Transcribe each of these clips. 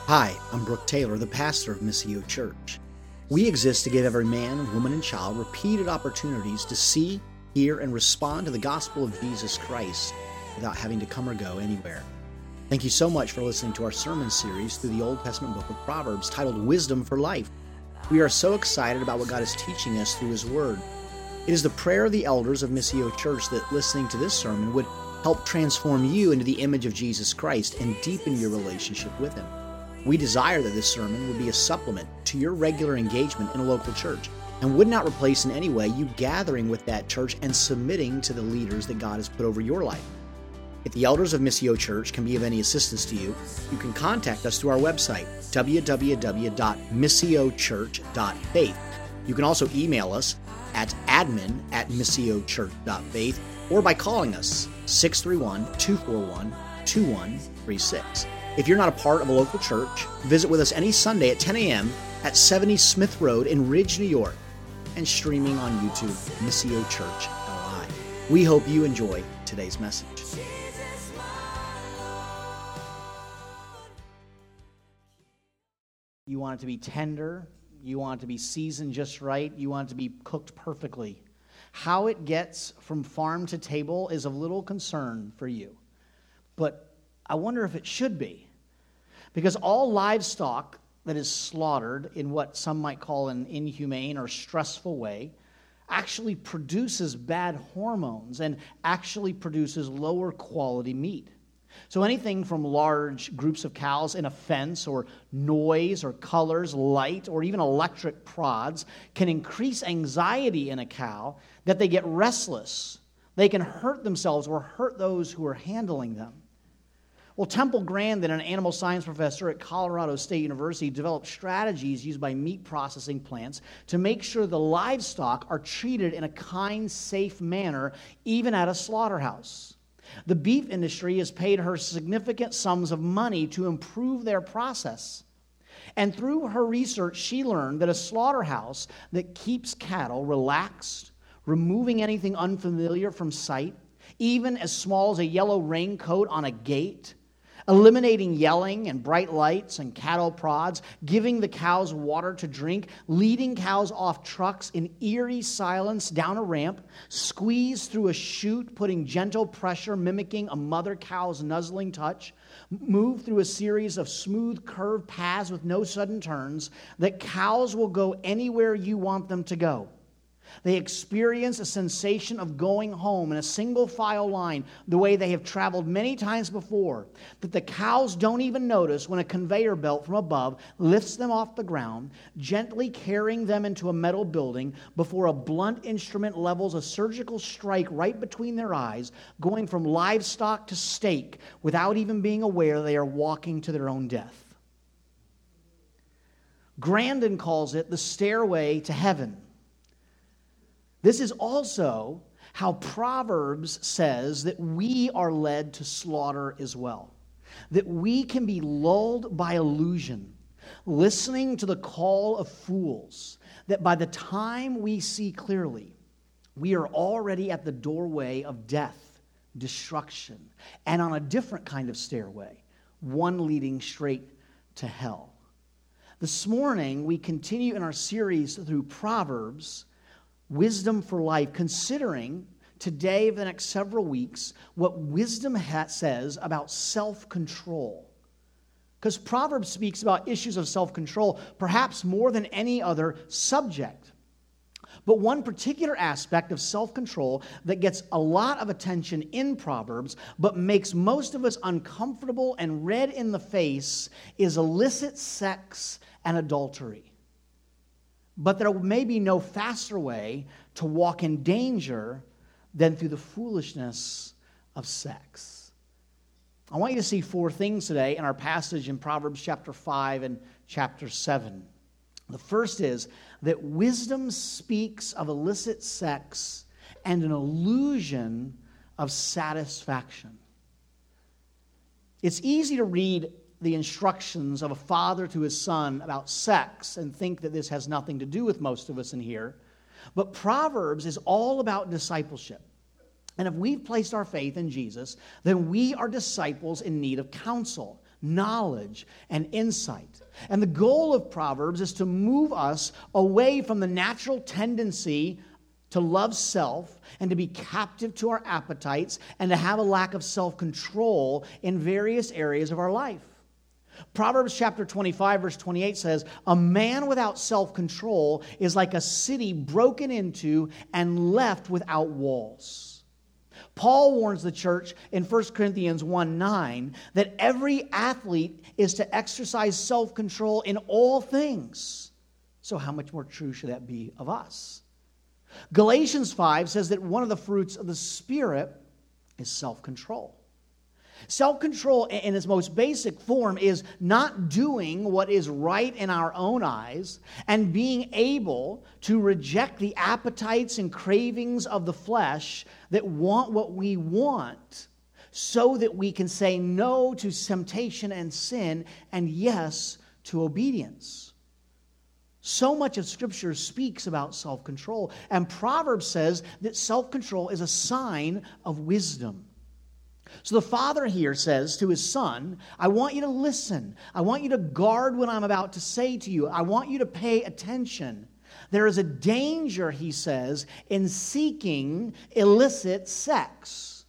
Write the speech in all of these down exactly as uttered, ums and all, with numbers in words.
Hi, I'm Brooke Taylor, the pastor of Missio Church. We exist to give every man, woman, and child repeated opportunities to see, hear, and respond to the gospel of Jesus Christ without having to come or go anywhere. Thank you so much for listening to our sermon series through the Old Testament book of Proverbs titled Wisdom for Life. We are so excited about what God is teaching us through His Word. It is the prayer of the elders of Missio Church that listening to this sermon would help transform you into the image of Jesus Christ and deepen your relationship with Him. We desire that this sermon would be a supplement to your regular engagement in a local church and would not replace in any way you gathering with that church and submitting to the leaders that God has put over your life. If the elders of Missio Church can be of any assistance to you, you can contact us through our website, w w w dot missio church dot faith. You can also email us at admin at missio church dot faith or by calling us six three one, two four one, two one three six. If you're not a part of a local church, visit with us any Sunday at ten a.m. at seventy Smith Road in Ridge, New York, and streaming on YouTube, Missio Church L I. We hope you enjoy today's message. You want it to be tender, you want it to be seasoned just right, you want it to be cooked perfectly. How it gets from farm to table is of little concern for you. But I wonder if it should be. Because all livestock that is slaughtered in what some might call an inhumane or stressful way actually produces bad hormones and actually produces lower quality meat. So anything from large groups of cows in a fence or noise or colors, light, or even electric prods can increase anxiety in a cow that they get restless. They can hurt themselves or hurt those who are handling them. Well, Temple Grandin, an animal science professor at Colorado State University, developed strategies used by meat processing plants to make sure the livestock are treated in a kind, safe manner, even at a slaughterhouse. The beef industry has paid her significant sums of money to improve their process. And through her research, she learned that a slaughterhouse that keeps cattle relaxed, removing anything unfamiliar from sight, even as small as a yellow raincoat on a gate, eliminating yelling and bright lights and cattle prods, giving the cows water to drink, leading cows off trucks in eerie silence down a ramp, squeeze through a chute, putting gentle pressure mimicking a mother cow's nuzzling touch, move through a series of smooth curved paths with no sudden turns, that cows will go anywhere you want them to go. They experience a sensation of going home in a single file line the way they have traveled many times before, that the cows don't even notice when a conveyor belt from above lifts them off the ground, gently carrying them into a metal building before a blunt instrument levels a surgical strike right between their eyes, going from livestock to steak without even being aware they are walking to their own death. Grandin calls it the stairway to heaven. This is also how Proverbs says that we are led to slaughter as well. That we can be lulled by illusion, listening to the call of fools, that by the time we see clearly, we are already at the doorway of death, destruction, and on a different kind of stairway, one leading straight to hell. This morning, we continue in our series through Proverbs, Wisdom for Life, considering today, for the next several weeks, what wisdom ha- says about self-control. Because Proverbs speaks about issues of self-control, perhaps more than any other subject. But one particular aspect of self-control that gets a lot of attention in Proverbs, but makes most of us uncomfortable and red in the face, is illicit sex and adultery. But there may be no faster way to walk in danger than through the foolishness of sex. I want you to see four things today in our passage in Proverbs chapter five and chapter seven. The first is that wisdom speaks of illicit sex and an illusion of satisfaction. It's easy to read the instructions of a father to his son about sex and think that this has nothing to do with most of us in here. But Proverbs is all about discipleship. And if we've placed our faith in Jesus, then we are disciples in need of counsel, knowledge, and insight. And the goal of Proverbs is to move us away from the natural tendency to love self and to be captive to our appetites and to have a lack of self-control in various areas of our life. Proverbs chapter twenty-five, verse twenty-eight says, "A man without self-control is like a city broken into and left without walls." Paul warns the church in First Corinthians one nine that every athlete is to exercise self-control in all things. So how much more true should that be of us? Galatians five says that one of the fruits of the Spirit is self-control. Self-control in its most basic form is not doing what is right in our own eyes and being able to reject the appetites and cravings of the flesh that want what we want so that we can say no to temptation and sin and yes to obedience. So much of Scripture speaks about self-control, and Proverbs says that self-control is a sign of wisdom. So the father here says to his son, I want you to listen. I want you to guard what I'm about to say to you. I want you to pay attention. There is a danger, he says, in seeking illicit sex.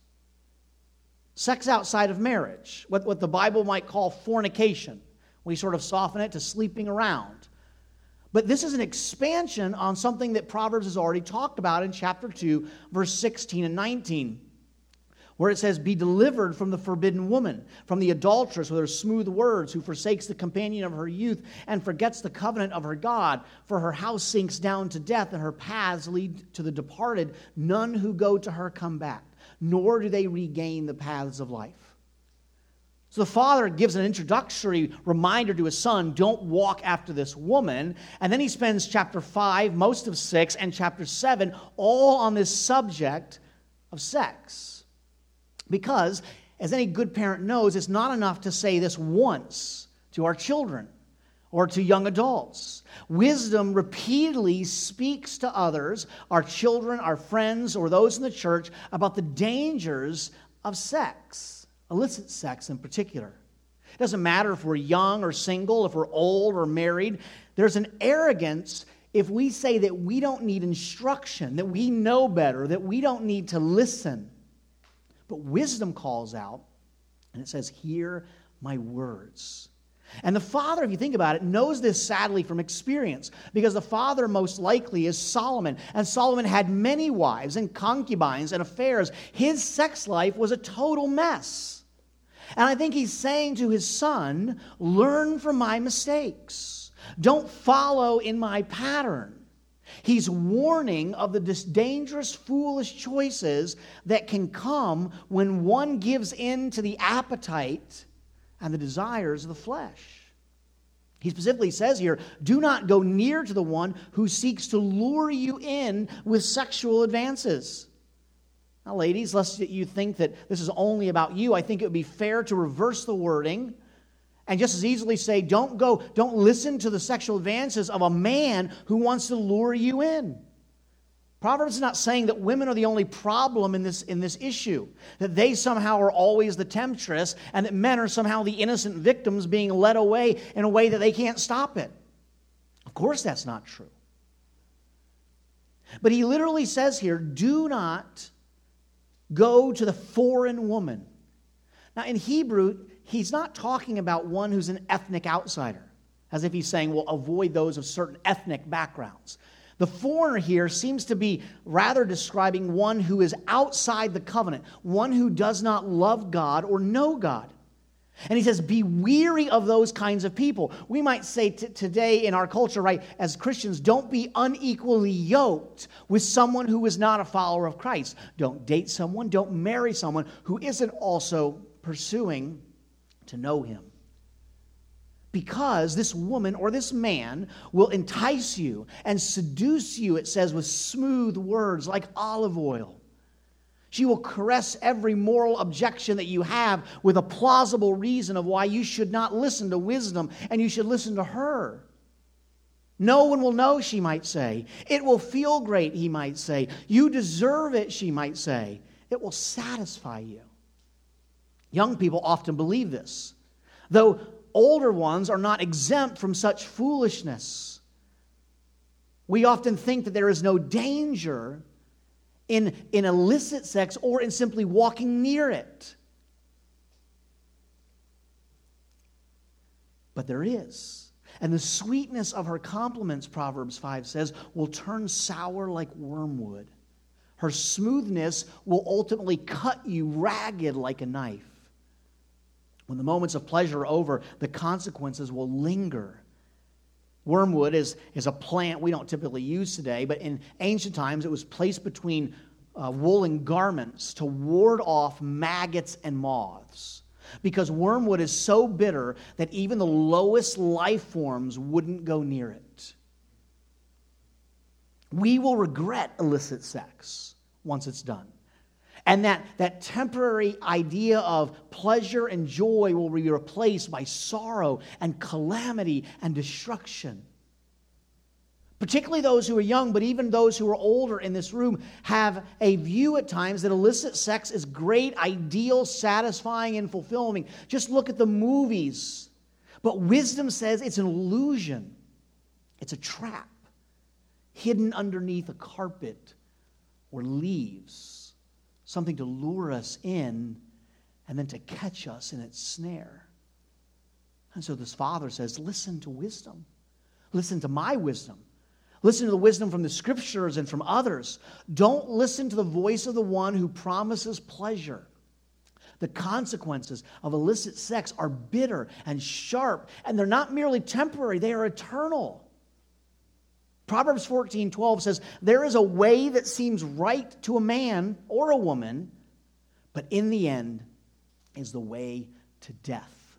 Sex outside of marriage, what, what the Bible might call fornication. We sort of soften it to sleeping around. But this is an expansion on something that Proverbs has already talked about in chapter two, verse sixteen and nineteen. Where it says, be delivered from the forbidden woman, from the adulteress with her smooth words, who forsakes the companion of her youth and forgets the covenant of her God. For her house sinks down to death, and her paths lead to the departed. None who go to her come back, nor do they regain the paths of life. So the father gives an introductory reminder to his son, don't walk after this woman. And then he spends chapter five, most of six, and chapter seven all on this subject of sex. Because, as any good parent knows, it's not enough to say this once to our children or to young adults. Wisdom repeatedly speaks to others, our children, our friends, or those in the church, about the dangers of sex, illicit sex in particular. It doesn't matter if we're young or single, if we're old or married. There's an arrogance if we say that we don't need instruction, that we know better, that we don't need to listen. But wisdom calls out, and it says, hear my words. And the father, if you think about it, knows this sadly from experience, because the father most likely is Solomon. And Solomon had many wives and concubines and affairs. His sex life was a total mess. And I think he's saying to his son, learn from my mistakes. Don't follow in my pattern. He's warning of the dangerous, foolish choices that can come when one gives in to the appetite and the desires of the flesh. He specifically says here, do not go near to the one who seeks to lure you in with sexual advances. Now, ladies, lest you think that this is only about you, I think it would be fair to reverse the wording and just as easily say, don't go, don't listen to the sexual advances of a man who wants to lure you in. Proverbs is not saying that women are the only problem in this, in this issue, that they somehow are always the temptress, and that men are somehow the innocent victims being led away in a way that they can't stop it. Of course that's not true. But he literally says here, do not go to the foreign woman. Now in Hebrew, he's not talking about one who's an ethnic outsider, as if he's saying, well, avoid those of certain ethnic backgrounds. The foreigner here seems to be rather describing one who is outside the covenant, one who does not love God or know God. And he says, be weary of those kinds of people. We might say t- today in our culture, right, as Christians, don't be unequally yoked with someone who is not a follower of Christ. Don't date someone, don't marry someone who isn't also pursuing to know him. Because this woman or this man will entice you and seduce you, it says, with smooth words like olive oil. She will caress every moral objection that you have with a plausible reason of why you should not listen to wisdom and you should listen to her. No one will know, she might say. It will feel great, he might say. You deserve it, she might say. It will satisfy you. Young people often believe this. though older ones are not exempt from such foolishness. We often think that there is no danger in, in illicit sex or in simply walking near it. But there is. And the sweetness of her compliments, Proverbs five says, will turn sour like wormwood. Her smoothness will ultimately cut you ragged like a knife. When the moments of pleasure are over, the consequences will linger. Wormwood is, is a plant we don't typically use today, but in ancient times it was placed between uh, woolen garments to ward off maggots and moths. Because wormwood is so bitter that even the lowest life forms wouldn't go near it. We will regret illicit sex once it's done. And that, that temporary idea of pleasure and joy will be replaced by sorrow and calamity and destruction. Particularly those who are young, but even those who are older in this room have a view at times that illicit sex is great, ideal, satisfying, and fulfilling. Just look at the movies. But wisdom says it's an illusion. It's a trap hidden underneath a carpet or leaves. Something to lure us in and then to catch us in its snare. And so this father says, listen to wisdom. Listen to my wisdom. Listen to the wisdom from the scriptures and from others. Don't listen to the voice of the one who promises pleasure. The consequences of illicit sex are bitter and sharp, and they're not merely temporary, they are eternal. Proverbs fourteen twelve says, there is a way that seems right to a man or a woman, but in the end is the way to death.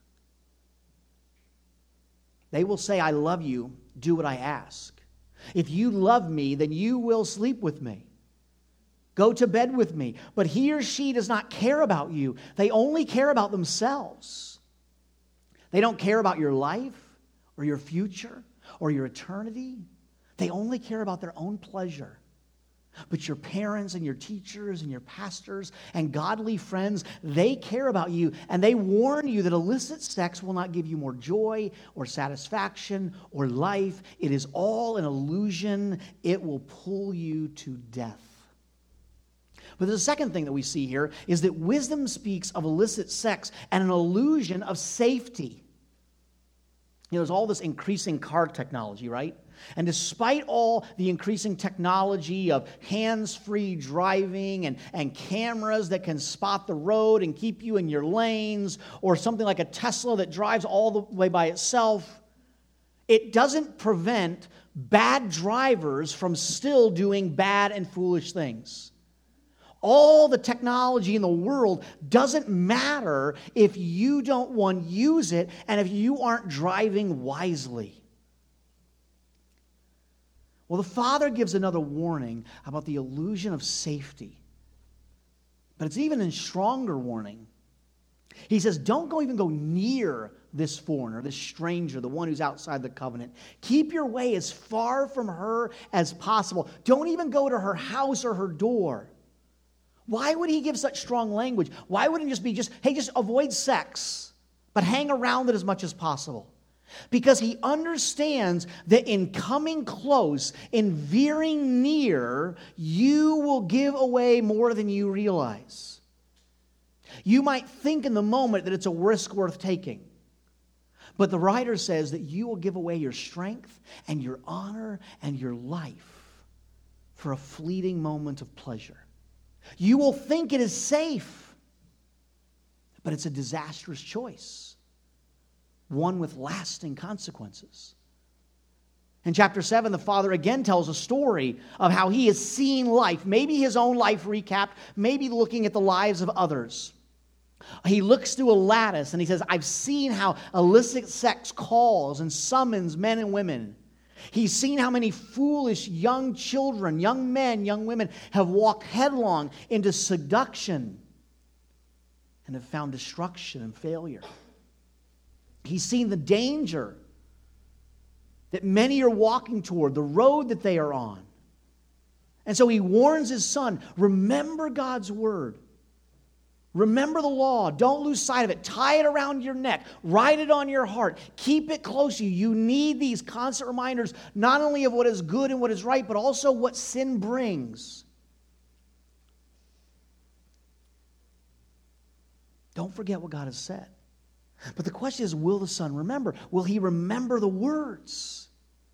They will say, I love you, do what I ask. If you love me, then you will sleep with me. Go to bed with me. But he or she does not care about you. They only care about themselves. They don't care about your life or your future or your eternity. They only care about their own pleasure. But your parents and your teachers and your pastors and godly friends, they care about you, and they warn you that illicit sex will not give you more joy or satisfaction or life. It is all an illusion. It will pull you to death. But the second thing that we see here is that wisdom speaks of illicit sex and an illusion of safety. You know, there's all this increasing car technology, right? And despite all the increasing technology of hands-free driving and, and cameras that can spot the road and keep you in your lanes, or something like a Tesla that drives all the way by itself, it doesn't prevent bad drivers from still doing bad and foolish things. All the technology in the world doesn't matter if you don't, one, use it, and if you aren't driving wisely. Well, the Father gives another warning about the illusion of safety. But it's even a stronger warning. He says, don't go even go near this foreigner, this stranger, the one who's outside the covenant. Keep your way as far from her as possible. Don't even go to her house or her door. Why would he give such strong language? Why wouldn't it just be just, hey, just avoid sex, but hang around it as much as possible? Because he understands that in coming close, in veering near, you will give away more than you realize. You might think in the moment that it's a risk worth taking. But the writer says that you will give away your strength and your honor and your life for a fleeting moment of pleasure. You will think it is safe, but it's a disastrous choice. One with lasting consequences. In chapter seven, the father again tells a story of how he has seen life, maybe his own life recapped, maybe looking at the lives of others. He looks through a lattice and he says, I've seen how illicit sex calls and summons men and women. He's seen how many foolish young children, young men, young women have walked headlong into seduction and have found destruction and failure. He's seen the danger that many are walking toward, the road that they are on. And so he warns his son, remember God's word. Remember the law. Don't lose sight of it. Tie it around your neck. Write it on your heart. Keep it close to you. You need these constant reminders, not only of what is good and what is right, but also what sin brings. Don't forget what God has said. But the question is, will the son remember? Will he remember the words?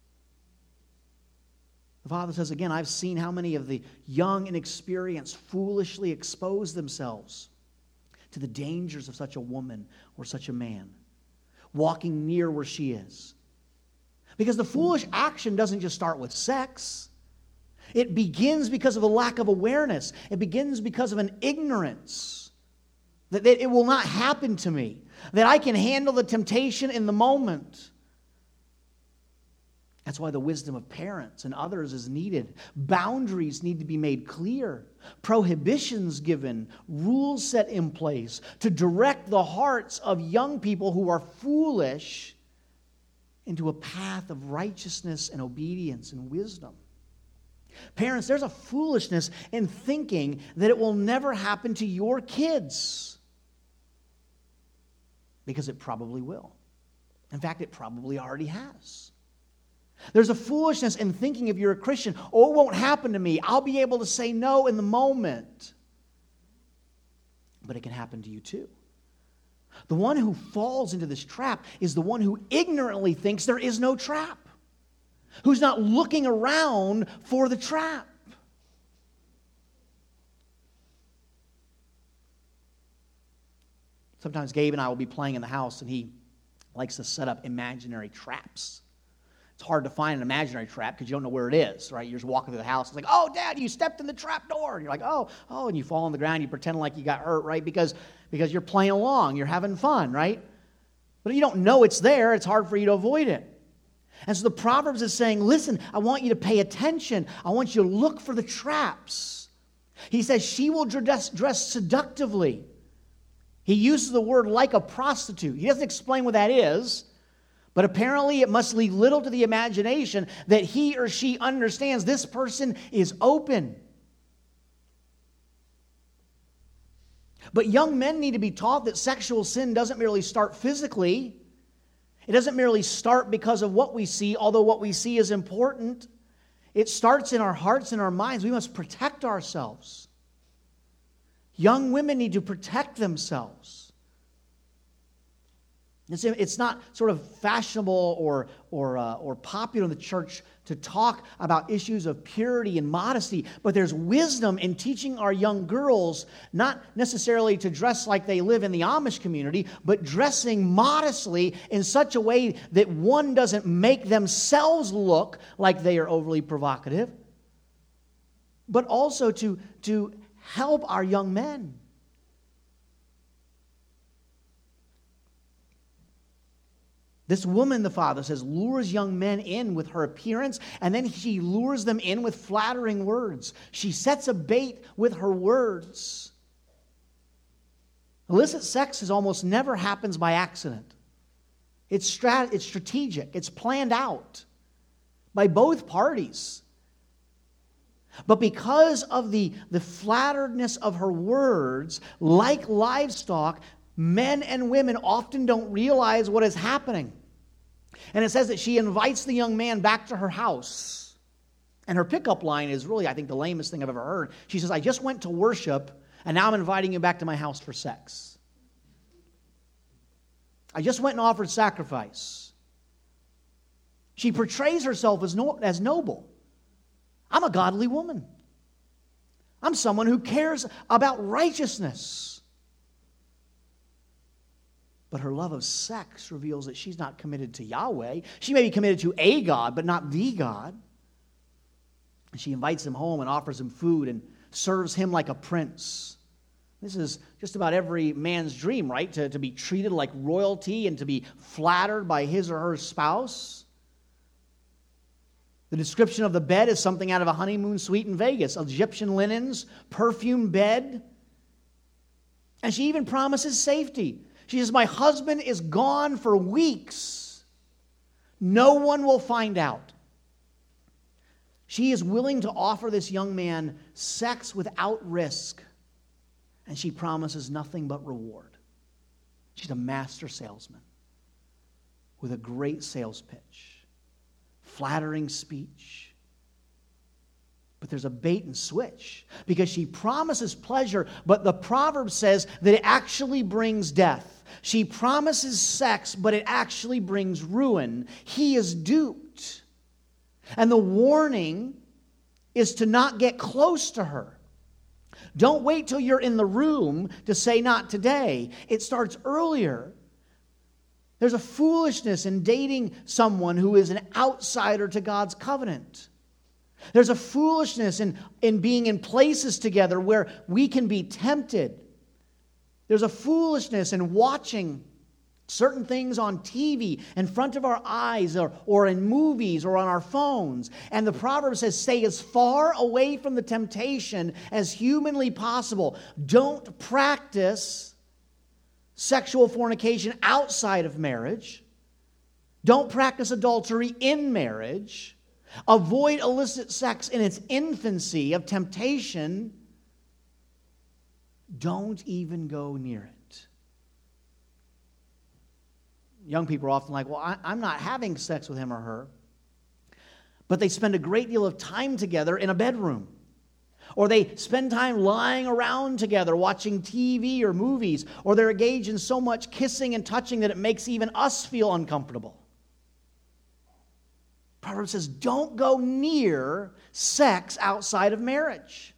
The father says again, I've seen how many of the young and experienced foolishly expose themselves to the dangers of such a woman or such a man, walking near where she is. Because the foolish action doesn't just start with sex. It begins because of a lack of awareness. It begins because of an ignorance that, that it will not happen to me, that I can handle the temptation in the moment. That's why the wisdom of parents and others is needed. Boundaries need to be made clear. Prohibitions given, rules set in place to direct the hearts of young people who are foolish into a path of righteousness and obedience and wisdom. Parents, there's a foolishness in thinking that it will never happen to your kids. Because it probably will. In fact, it probably already has. There's a foolishness in thinking if you're a Christian, oh, it won't happen to me. I'll be able to say no in the moment. But it can happen to you too. The one who falls into this trap is the one who ignorantly thinks there is no trap, who's not looking around for the trap. Sometimes Gabe and I will be playing in the house, and he likes to set up imaginary traps. It's hard to find an imaginary trap because you don't know where it is, right? You're just walking through the house. It's like, oh, Dad, you stepped in the trap door. And you're like, oh, oh, and you fall on the ground. You pretend like you got hurt, right? Because, because you're playing along. You're having fun, right? But you don't know it's there. It's hard for you to avoid it. And so the Proverbs is saying, listen, I want you to pay attention. I want you to look for the traps. He says she will dress, dress seductively. He uses the word like a prostitute. He doesn't explain what that is. But apparently it must leave little to the imagination that he or she understands this person is open. But young men need to be taught that sexual sin doesn't merely start physically. It doesn't merely start because of what we see, although what we see is important. It starts in our hearts and our minds. We must protect ourselves. Young women need to protect themselves. It's not sort of fashionable or, or, uh, or popular in the church to talk about issues of purity and modesty, but there's wisdom in teaching our young girls not necessarily to dress like they live in the Amish community, but dressing modestly in such a way that one doesn't make themselves look like they are overly provocative, but also to, to help our young men. This woman, the father says, lures young men in with her appearance, and then she lures them in with flattering words. She sets a bait with her words. Illicit sex is almost never happens by accident. It's, strat- it's strategic. It's planned out by both parties. But because of the, the flatteredness of her words, like livestock, men and women often don't realize what is happening. And it says that she invites the young man back to her house. And her pickup line is really, I think, the lamest thing I've ever heard. She says, I just went to worship, and now I'm inviting you back to my house for sex. I just went and offered sacrifice. She portrays herself as, no, as noble. I'm a godly woman. I'm someone who cares about righteousness. But her love of sex reveals that she's not committed to Yahweh. She may be committed to a God, but not the God. And she invites him home and offers him food and serves him like a prince. This is just about every man's dream, right? To, to be treated like royalty and to be flattered by his or her spouse. The description of the bed is something out of a honeymoon suite in Vegas. Egyptian linens, perfume bed. And she even promises safety. She says, my husband is gone for weeks. No one will find out. She is willing to offer this young man sex without risk. And she promises nothing but reward. She's a master salesman with a great sales pitch, flattering speech. But there's a bait and switch because she promises pleasure, but the proverb says that it actually brings death. She promises sex, but it actually brings ruin. He is duped. And the warning is to not get close to her. Don't wait till you're in the room to say not today. It starts earlier. There's a foolishness in dating someone who is an outsider to God's covenant. There's a foolishness in, in being in places together where we can be tempted. There's a foolishness in watching certain things on T V in front of our eyes or, or in movies or on our phones. And the proverb says, stay as far away from the temptation as humanly possible. Don't practice sexual fornication outside of marriage. Don't practice adultery in marriage. Avoid illicit sex in its infancy of temptation. Don't even go near it. Young people are often like, well, I, I'm not having sex with him or her. But they spend a great deal of time together in a bedroom. Or they spend time lying around together watching T V or movies. Or they're engaged in so much kissing and touching that it makes even us feel uncomfortable. Proverbs says, don't go near sex outside of marriage.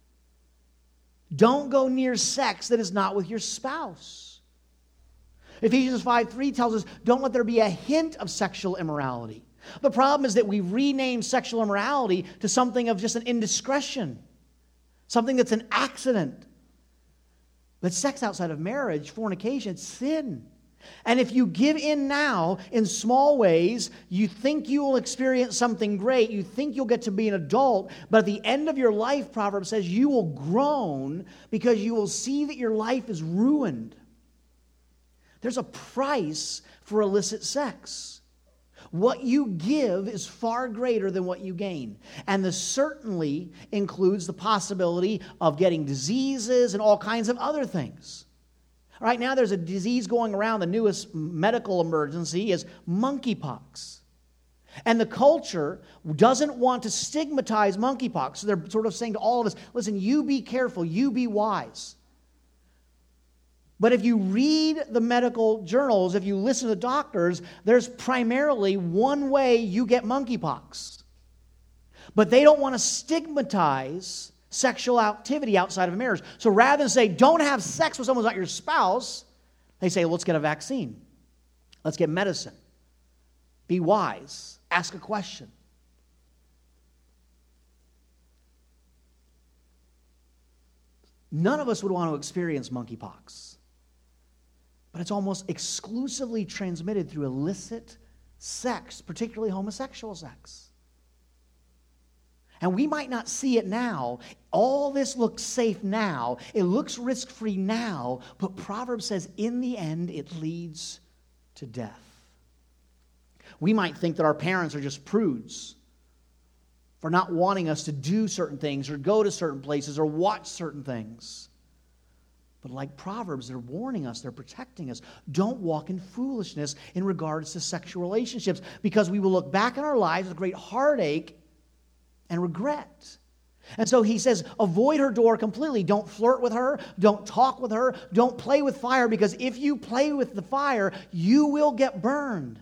Don't go near sex that is not with your spouse. Ephesians five three tells us, don't let there be a hint of sexual immorality. The problem is that we rename sexual immorality to something of just an indiscretion, something that's an accident. But sex outside of marriage, fornication, it's sin. And if you give in now in small ways, you think you will experience something great. You think you'll get to be an adult. But at the end of your life, Proverbs says, you will groan because you will see that your life is ruined. There's a price for illicit sex. What you give is far greater than what you gain. And this certainly includes the possibility of getting diseases and all kinds of other things. Right now there's a disease going around, the newest medical emergency is monkeypox. And the culture doesn't want to stigmatize monkeypox. So they're sort of saying to all of us, listen, you be careful, you be wise. But if you read the medical journals, if you listen to doctors, there's primarily one way you get monkeypox. But they don't want to stigmatize sexual activity outside of marriage. So rather than say, don't have sex with someone who's not your spouse, they say, let's get a vaccine. Let's get medicine. Be wise. Ask a question. None of us would want to experience monkeypox. But it's almost exclusively transmitted through illicit sex, particularly homosexual sex. And we might not see it now. All this looks safe now. It looks risk-free now. But Proverbs says in the end, it leads to death. We might think that our parents are just prudes for not wanting us to do certain things or go to certain places or watch certain things. But like Proverbs, they're warning us, they're protecting us. Don't walk in foolishness in regards to sexual relationships, because we will look back in our lives with great heartache and regret. And so he says, avoid her door completely. Don't flirt with her. Don't talk with her. Don't play with fire, because if you play with the fire, you will get burned.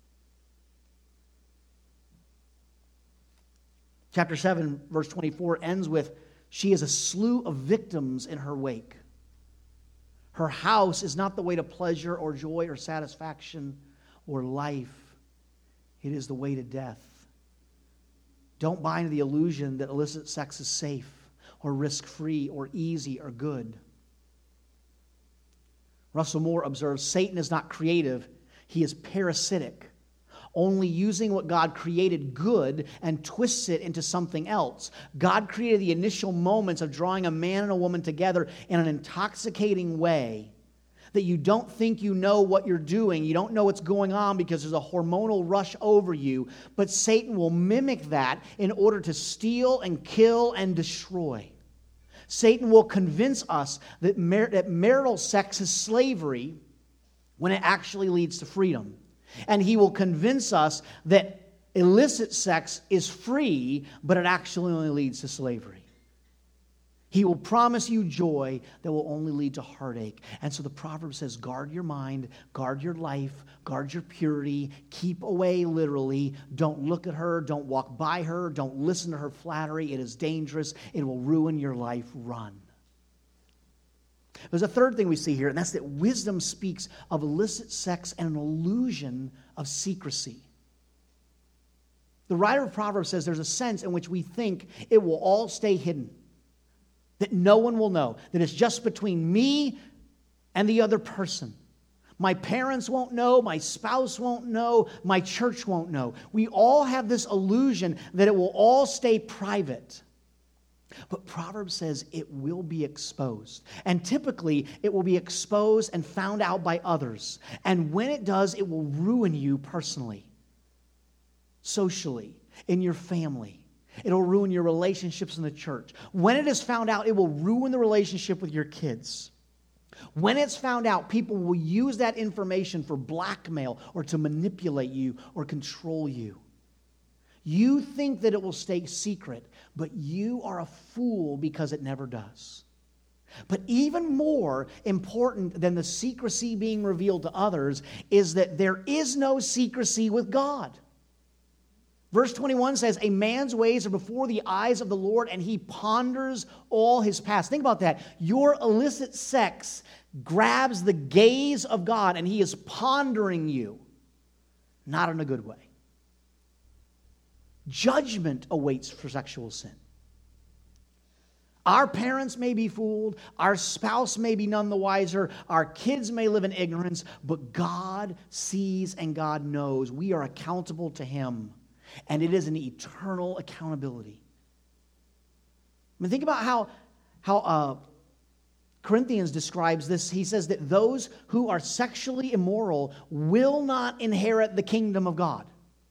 Chapter seven, verse twenty-four ends with, she is a slew of victims in her wake. Her house is not the way to pleasure or joy or satisfaction or life. It is the way to death. Don't buy into the illusion that illicit sex is safe or risk-free or easy or good. Russell Moore observes, Satan is not creative, he is parasitic, only using what God created good and twists it into something else. God created the initial moments of drawing a man and a woman together in an intoxicating way that you don't think you know what you're doing. You don't know what's going on because there's a hormonal rush over you. But Satan will mimic that in order to steal and kill and destroy. Satan will convince us that, mar- that marital sex is slavery when it actually leads to freedom. And he will convince us that illicit sex is free, but it actually only leads to slavery. He will promise you joy that will only lead to heartache. And so the proverb says, guard your mind, guard your life, guard your purity, keep away literally. Don't look at her, don't walk by her, don't listen to her flattery. It is dangerous. It will ruin your life. Run. There's a third thing we see here, and that's that wisdom speaks of illicit sex and an illusion of secrecy. The writer of Proverbs says there's a sense in which we think it will all stay hidden, that no one will know, that it's just between me and the other person. My parents won't know, my spouse won't know, my church won't know. We all have this illusion that it will all stay private. But Proverbs says it will be exposed. And typically, it will be exposed and found out by others. And when it does, it will ruin you personally, socially, in your family. It'll ruin your relationships in the church. When it is found out, it will ruin the relationship with your kids. When it's found out, people will use that information for blackmail or to manipulate you or control you. You think that it will stay secret, but you are a fool because it never does. But even more important than the secrecy being revealed to others is that there is no secrecy with God. Verse twenty-one says, a man's ways are before the eyes of the Lord, and he ponders all his past. Think about that. Your illicit sex grabs the gaze of God, and he is pondering you, not in a good way. Judgment awaits for sexual sin. Our parents may be fooled, our spouse may be none the wiser, our kids may live in ignorance, but God sees and God knows. We are accountable to him. And it is an eternal accountability. I mean, think about how, how uh, Corinthians describes this. He says that those who are sexually immoral will not inherit the kingdom of God.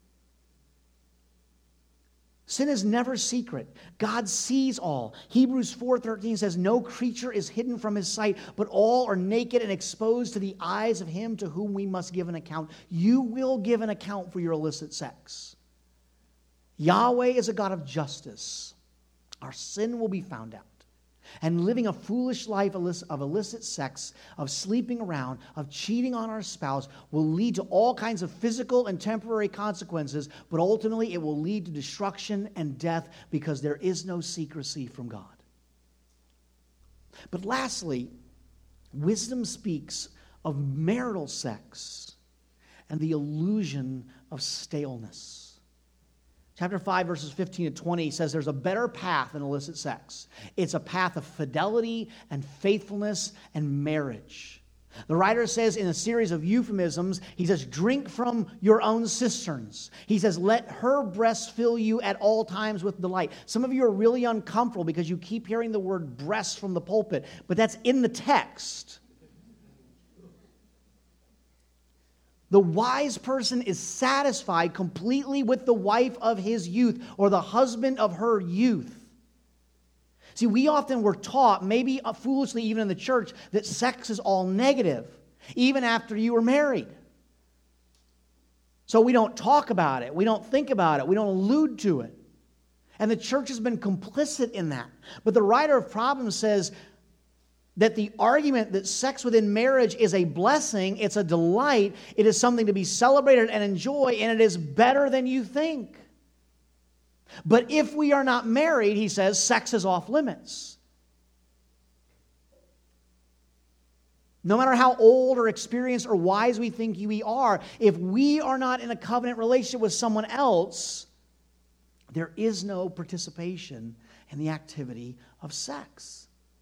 Sin is never secret. God sees all. Hebrews four thirteen says, no creature is hidden from his sight, but all are naked and exposed to the eyes of him to whom we must give an account. You will give an account for your illicit sex. Yahweh is a God of justice. Our sin will be found out. And living a foolish life of illicit sex, of sleeping around, of cheating on our spouse will lead to all kinds of physical and temporary consequences, but ultimately it will lead to destruction and death because there is no secrecy from God. But lastly, wisdom speaks of marital sex and the illusion of staleness. Chapter five, verses fifteen to twenty says there's a better path than illicit sex. It's a path of fidelity and faithfulness and marriage. The writer says in a series of euphemisms, he says, drink from your own cisterns. He says, let her breasts fill you at all times with delight. Some of you are really uncomfortable because you keep hearing the word breast from the pulpit, but that's in the text. The wise person is satisfied completely with the wife of his youth or the husband of her youth. See, we often were taught, maybe foolishly even in the church, that sex is all negative, even after you were married. So we don't talk about it. We don't think about it. We don't allude to it. And the church has been complicit in that. But the writer of Proverbs says that the argument that sex within marriage is a blessing, it's a delight, it is something to be celebrated and enjoy, and it is better than you think. But if we are not married, he says, sex is off limits. No matter how old or experienced or wise we think we are, if we are not in a covenant relationship with someone else, there is no participation in the activity of sex.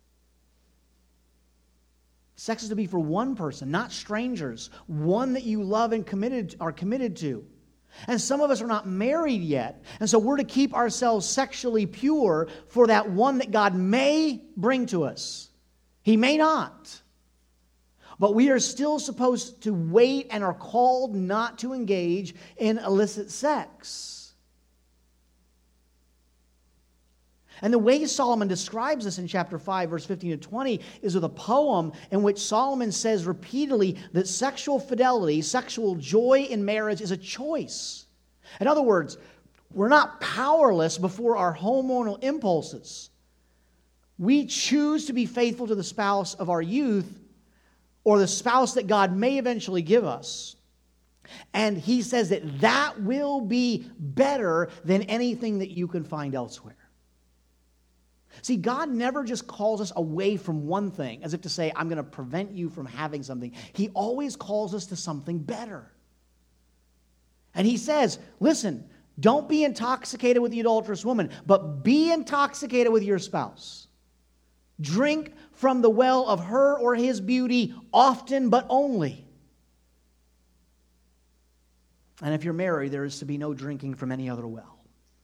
Sex is to be for one person, not strangers. One that you love and committed are committed to. And some of us are not married yet. And so we're to keep ourselves sexually pure for that one that God may bring to us. He may not. But we are still supposed to wait and are called not to engage in illicit sex. And the way Solomon describes this in chapter five, verse fifteen to twenty, is with a poem in which Solomon says repeatedly that sexual fidelity, sexual joy in marriage is a choice. In other words, we're not powerless before our hormonal impulses. We choose to be faithful to the spouse of our youth or the spouse that God may eventually give us. And he says that that will be better than anything that you can find elsewhere. See, God never just calls us away from one thing, as if to say, I'm going to prevent you from having something. He always calls us to something better. And he says, listen, don't be intoxicated with the adulterous woman, but be intoxicated with your spouse. Drink from the well of her or his beauty often, but only. And if you're married, there is to be no drinking from any other well.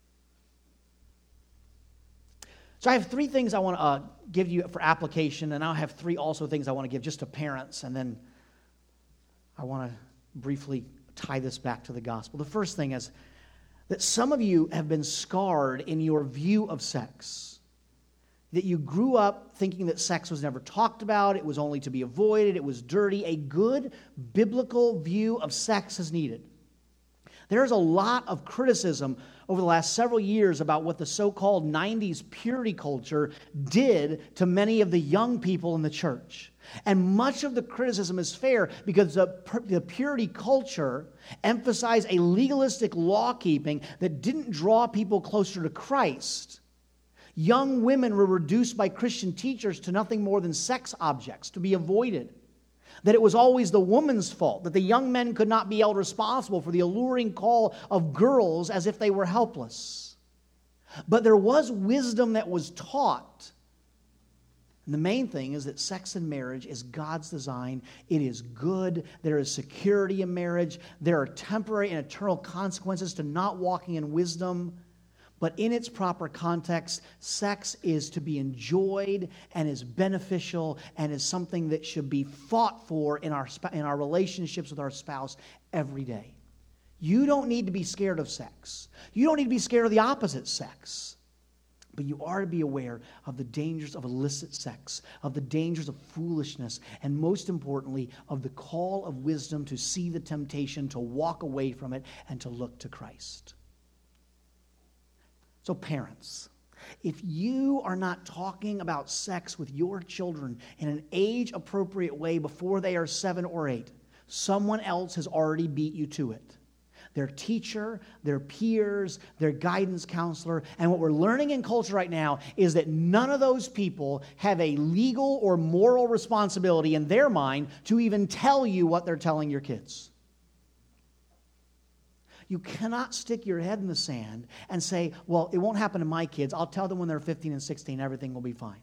So I have three things I want to uh, give you for application, and I have three also things I want to give just to parents, and then I want to briefly tie this back to the gospel. The first thing is that some of you have been scarred in your view of sex, that you grew up thinking that sex was never talked about, it was only to be avoided, it was dirty. A good biblical view of sex is needed. There's a lot of criticism over the last several years about what the so-called nineties purity culture did to many of the young people in the church. And much of the criticism is fair because the, the purity culture emphasized a legalistic law-keeping that didn't draw people closer to Christ. Young women were reduced by Christian teachers to nothing more than sex objects to be avoided. That it was always the woman's fault, that the young men could not be held responsible for the alluring call of girls as if they were helpless. But there was wisdom that was taught. And the main thing is that sex and marriage is God's design. It is good. There is security in marriage. There are temporary and eternal consequences to not walking in wisdom. But in its proper context, sex is to be enjoyed and is beneficial and is something that should be fought for in our, in our relationships with our spouse every day. You don't need to be scared of sex. You don't need to be scared of the opposite sex. But you are to be aware of the dangers of illicit sex, of the dangers of foolishness, and most importantly, of the call of wisdom to see the temptation, to walk away from it, and to look to Christ. So parents, if you are not talking about sex with your children in an age-appropriate way before they are seven or eight, someone else has already beat you to it. Their teacher, their peers, their guidance counselor. And what we're learning in culture right now is that none of those people have a legal or moral responsibility in their mind to even tell you what they're telling your kids. You cannot stick your head in the sand and say, well, it won't happen to my kids. I'll tell them when they're fifteen and sixteen, everything will be fine.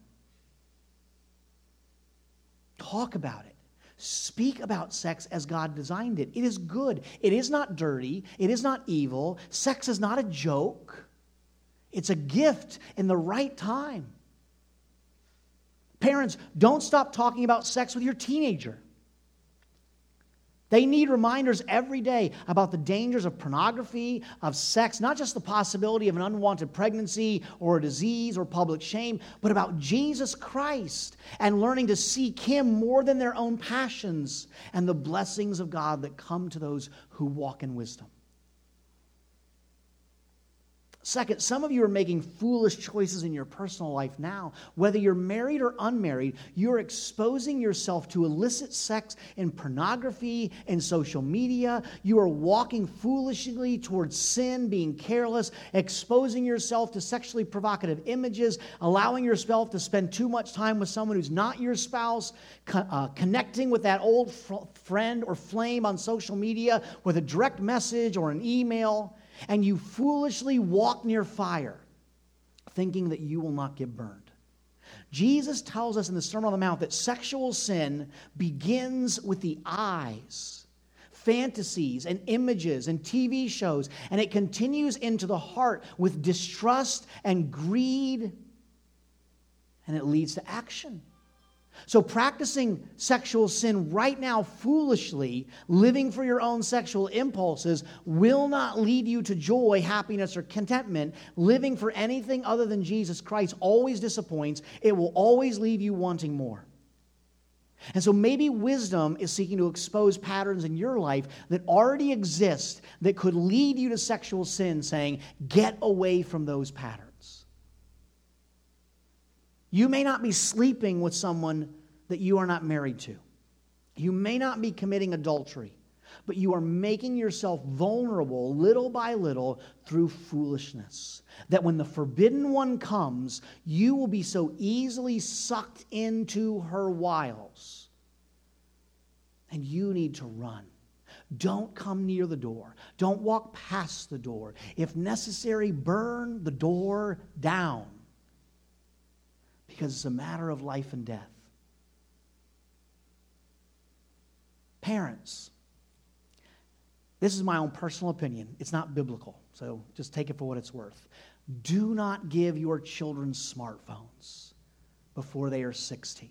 Talk about it. Speak about sex as God designed it. It is good. It is not dirty. It is not evil. Sex is not a joke. It's a gift in the right time. Parents, don't stop talking about sex with your teenager. They need reminders every day about the dangers of pornography, of sex, not just the possibility of an unwanted pregnancy or a disease or public shame, but about Jesus Christ and learning to seek Him more than their own passions and the blessings of God that come to those who walk in wisdom. Second, some of you are making foolish choices in your personal life now. Whether you're married or unmarried, you're exposing yourself to illicit sex in pornography and social media. You are walking foolishly towards sin, being careless, exposing yourself to sexually provocative images, allowing yourself to spend too much time with someone who's not your spouse, co- uh, connecting with that old fr- friend or flame on social media with a direct message or an email. And you foolishly walk near fire, thinking that you will not get burned. Jesus tells us in the Sermon on the Mount that sexual sin begins with the eyes, fantasies and images and T V shows, and it continues into the heart with distrust and greed, and it leads to action. So practicing sexual sin right now foolishly, living for your own sexual impulses, will not lead you to joy, happiness, or contentment. Living for anything other than Jesus Christ always disappoints. It will always leave you wanting more. And so maybe wisdom is seeking to expose patterns in your life that already exist that could lead you to sexual sin, saying, get away from those patterns. You may not be sleeping with someone that you are not married to. You may not be committing adultery, but you are making yourself vulnerable little by little through foolishness. That when the forbidden one comes, you will be so easily sucked into her wiles. And you need to run. Don't come near the door. Don't walk past the door. If necessary, burn the door down. Because it's a matter of life and death. Parents, this is my own personal opinion. It's not biblical, so just take it for what it's worth. Do not give your children smartphones before they are sixteen.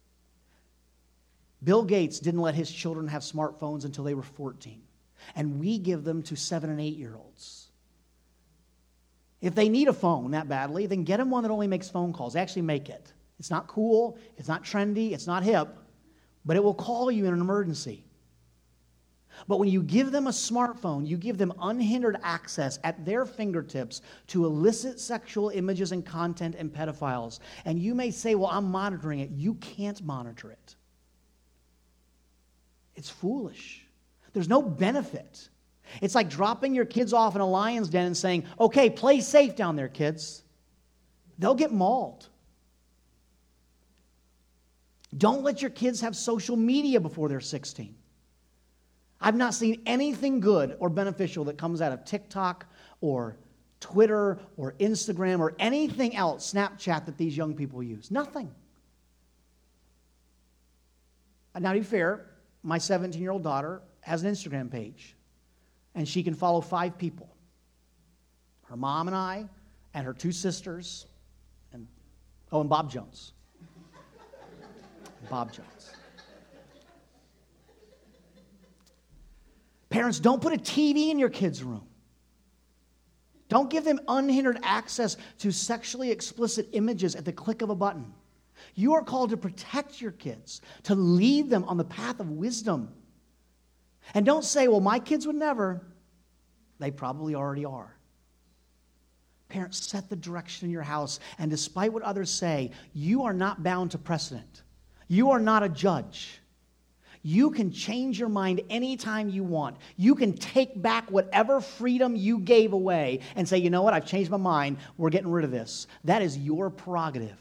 Bill Gates didn't let his children have smartphones until they were fourteen. And we give them to seven and eight-year-olds. If they need a phone that badly, then get them one that only makes phone calls. They actually make it. It's not cool, it's not trendy, it's not hip, but it will call you in an emergency. But when you give them a smartphone, you give them unhindered access at their fingertips to illicit sexual images and content and pedophiles. And you may say, well, I'm monitoring it. You can't monitor it. It's foolish. There's no benefit. It's like dropping your kids off in a lion's den and saying, okay, play safe down there, kids. They'll get mauled. Don't let your kids have social media before they're sixteen. I've not seen anything good or beneficial that comes out of TikTok or Twitter or Instagram or anything else, Snapchat, that these young people use. Nothing. Now, to be fair, my seventeen-year-old daughter has an Instagram page, and she can follow five people. Her mom and I, and her two sisters, and oh, and Bob Jones. Bob Jones. Parents, don't put a T V in your kids' room. Don't give them unhindered access to sexually explicit images at the click of a button. You are called to protect your kids, to lead them on the path of wisdom. And don't say, well, my kids would never. They probably already are. Parents, set the direction in your house, and despite what others say, you are not bound to precedent. You are not a judge. You can change your mind anytime you want. You can take back whatever freedom you gave away and say, you know what, I've changed my mind. We're getting rid of this. That is your prerogative.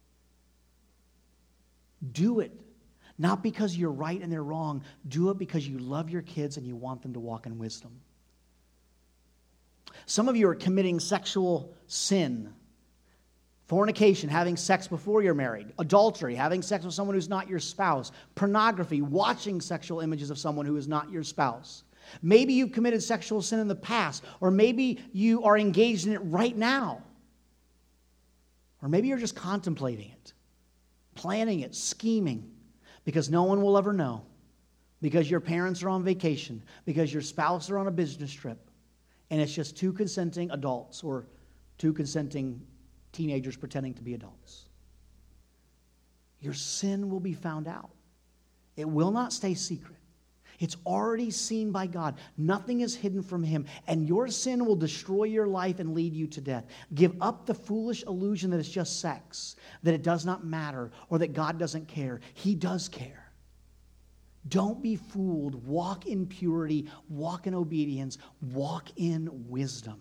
Do it. Not because you're right and they're wrong. Do it because you love your kids and you want them to walk in wisdom. Some of you are committing sexual sin. Fornication, having sex before you're married. Adultery, having sex with someone who's not your spouse. Pornography, watching sexual images of someone who is not your spouse. Maybe you've committed sexual sin in the past, or maybe you are engaged in it right now. Or maybe you're just contemplating it, planning it, scheming, because no one will ever know, because your parents are on vacation, because your spouse are on a business trip, and it's just two consenting adults or two consenting teenagers pretending to be adults. Your sin will be found out. It will not stay secret. It's already seen by God. Nothing is hidden from Him. And your sin will destroy your life and lead you to death. Give up the foolish illusion that it's just sex, that it does not matter, or that God doesn't care. He does care. Don't be fooled. Walk in purity. Walk in obedience. Walk in wisdom.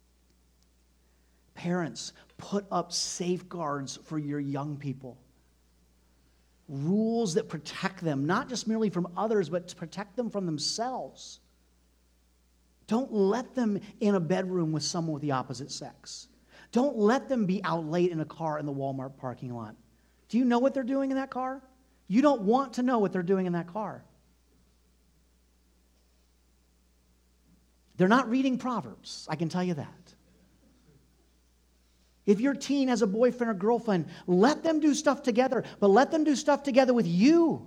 Parents, put up safeguards for your young people. Rules that protect them, not just merely from others, but to protect them from themselves. Don't let them in a bedroom with someone with the opposite sex. Don't let them be out late in a car in the Walmart parking lot. Do you know what they're doing in that car? You don't want to know what they're doing in that car. They're not reading Proverbs, I can tell you that. If your teen has a boyfriend or girlfriend, let them do stuff together, but let them do stuff together with you.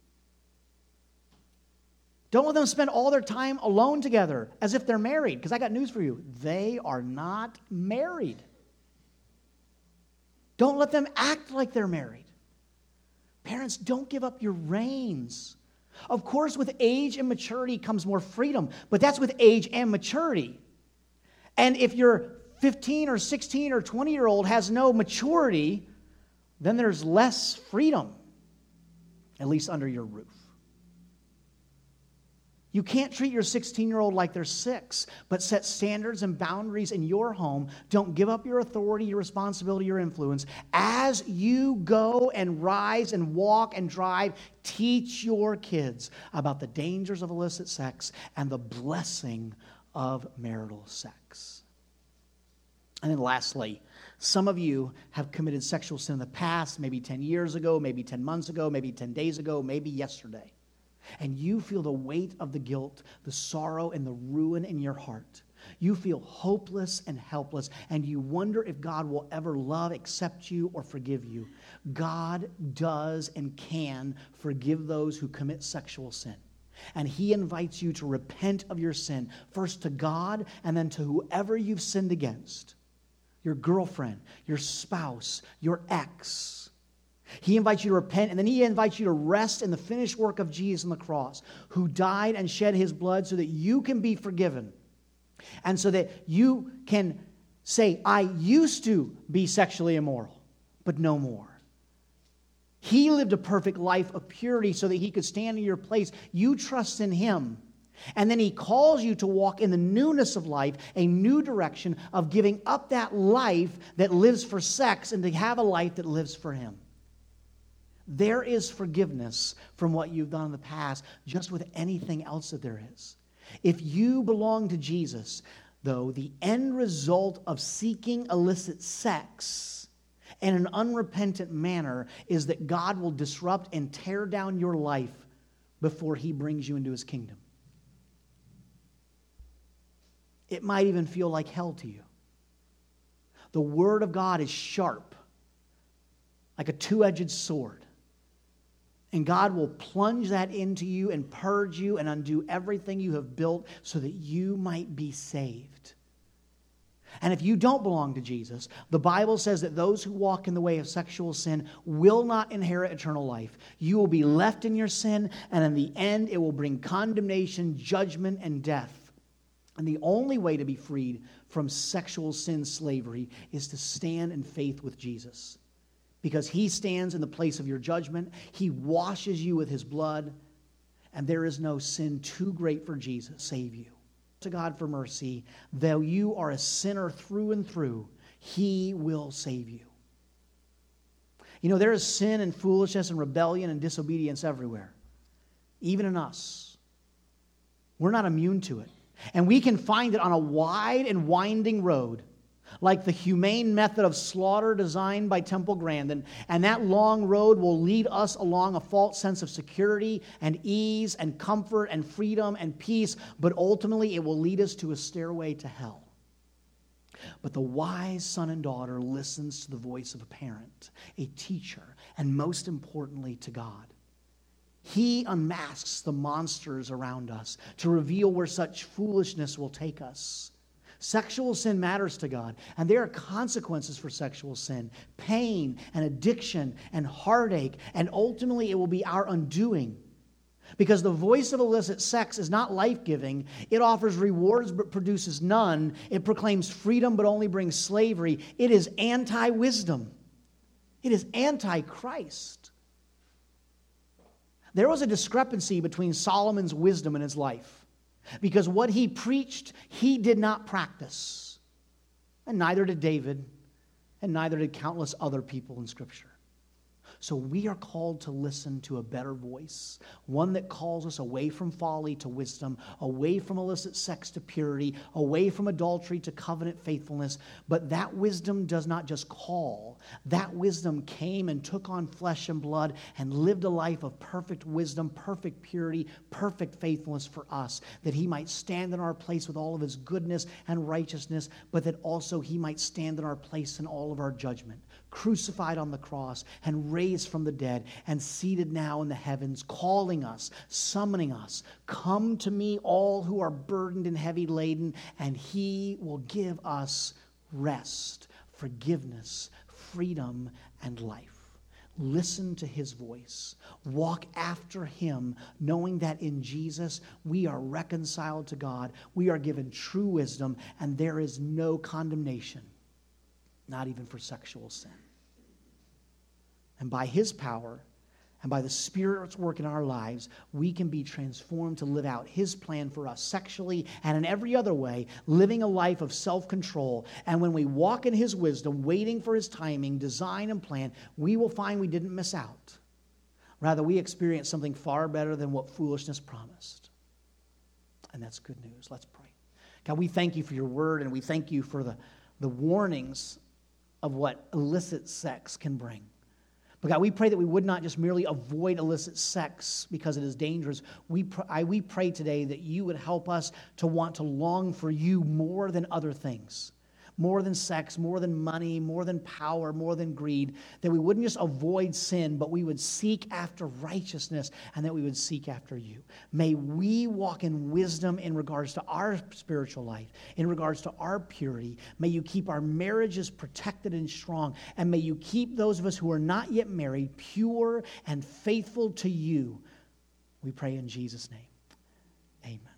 Don't let them spend all their time alone together as if they're married, because I got news for you. They are not married. Don't let them act like they're married. Parents, don't give up your reins. Of course, with age and maturity comes more freedom, but that's with age and maturity. And if your fifteen or sixteen or twenty-year-old has no maturity, then there's less freedom, at least under your roof. You can't treat your sixteen-year-old like they're six, but set standards and boundaries in your home. Don't give up your authority, your responsibility, your influence. As you go and rise and walk and drive, teach your kids about the dangers of illicit sex and the blessing of marital sex. And then lastly, some of you have committed sexual sin in the past, maybe ten years ago, maybe ten months ago, maybe ten days ago, maybe yesterday. And you feel the weight of the guilt, the sorrow, and the ruin in your heart. You feel hopeless and helpless, and you wonder if God will ever love, accept you, or forgive you. God does and can forgive those who commit sexual sin. And He invites you to repent of your sin, first to God and then to whoever you've sinned against. Your girlfriend, your spouse, your ex. He invites you to repent, and then He invites you to rest in the finished work of Jesus on the cross, who died and shed His blood so that you can be forgiven. And so that you can say, I used to be sexually immoral, but no more. He lived a perfect life of purity so that He could stand in your place. You trust in Him. And then He calls you to walk in the newness of life, a new direction of giving up that life that lives for sex and to have a life that lives for Him. There is forgiveness from what you've done in the past, just with anything else that there is. If you belong to Jesus, though, the end result of seeking illicit sex in an unrepentant manner is that God will disrupt and tear down your life before He brings you into His kingdom. It might even feel like hell to you. The Word of God is sharp, like a two-edged sword. And God will plunge that into you and purge you and undo everything you have built so that you might be saved. And if you don't belong to Jesus, the Bible says that those who walk in the way of sexual sin will not inherit eternal life. You will be left in your sin, and in the end, it will bring condemnation, judgment, and death. And the only way to be freed from sexual sin slavery is to stand in faith with Jesus. Because He stands in the place of your judgment. He washes you with His blood. And there is no sin too great for Jesus to save you. To God for mercy, though you are a sinner through and through, He will save you. You know, there is sin and foolishness and rebellion and disobedience everywhere. Even in us. We're not immune to it. And we can find it on a wide and winding road, like the humane method of slaughter designed by Temple Grandin. And that long road will lead us along a false sense of security and ease and comfort and freedom and peace, but ultimately it will lead us to a stairway to hell. But the wise son and daughter listens to the voice of a parent, a teacher, and most importantly to God. He unmasks the monsters around us to reveal where such foolishness will take us. Sexual sin matters to God, and there are consequences for sexual sin, pain and addiction and heartache, and ultimately it will be our undoing. Because the voice of illicit sex is not life-giving. It offers rewards but produces none. It proclaims freedom but only brings slavery. It is anti-wisdom. It is anti-Christ. There was a discrepancy between Solomon's wisdom and his life. Because what he preached, he did not practice. And neither did David, and neither did countless other people in Scripture. So we are called to listen to a better voice, one that calls us away from folly to wisdom, away from illicit sex to purity, away from adultery to covenant faithfulness. But that wisdom does not just call. That wisdom came and took on flesh and blood and lived a life of perfect wisdom, perfect purity, perfect faithfulness for us, that he might stand in our place with all of his goodness and righteousness, but that also he might stand in our place in all of our judgment, crucified on the cross and raised from the dead and seated now in the heavens, calling us, summoning us, come to me all who are burdened and heavy laden, and he will give us rest, forgiveness, freedom, and life. Listen to his voice. Walk after him, knowing that in Jesus we are reconciled to God. We are given true wisdom, and there is no condemnation, not even for sexual sin. And by his power and by the Spirit's work in our lives, we can be transformed to live out his plan for us sexually and in every other way, living a life of self-control. And when we walk in his wisdom, waiting for his timing, design, and plan, we will find we didn't miss out. Rather, we experience something far better than what foolishness promised. And that's good news. Let's pray. God, we thank you for your word, and we thank you for the, the warnings of what illicit sex can bring. But God, we pray that we would not just merely avoid illicit sex because it is dangerous. We, pr- I, we pray today that you would help us to want to long for you more than other things, more than sex, more than money, more than power, more than greed, that we wouldn't just avoid sin, but we would seek after righteousness, and that we would seek after you. May we walk in wisdom in regards to our spiritual life, in regards to our purity. May you keep our marriages protected and strong, and may you keep those of us who are not yet married pure and faithful to you. We pray in Jesus' name. Amen.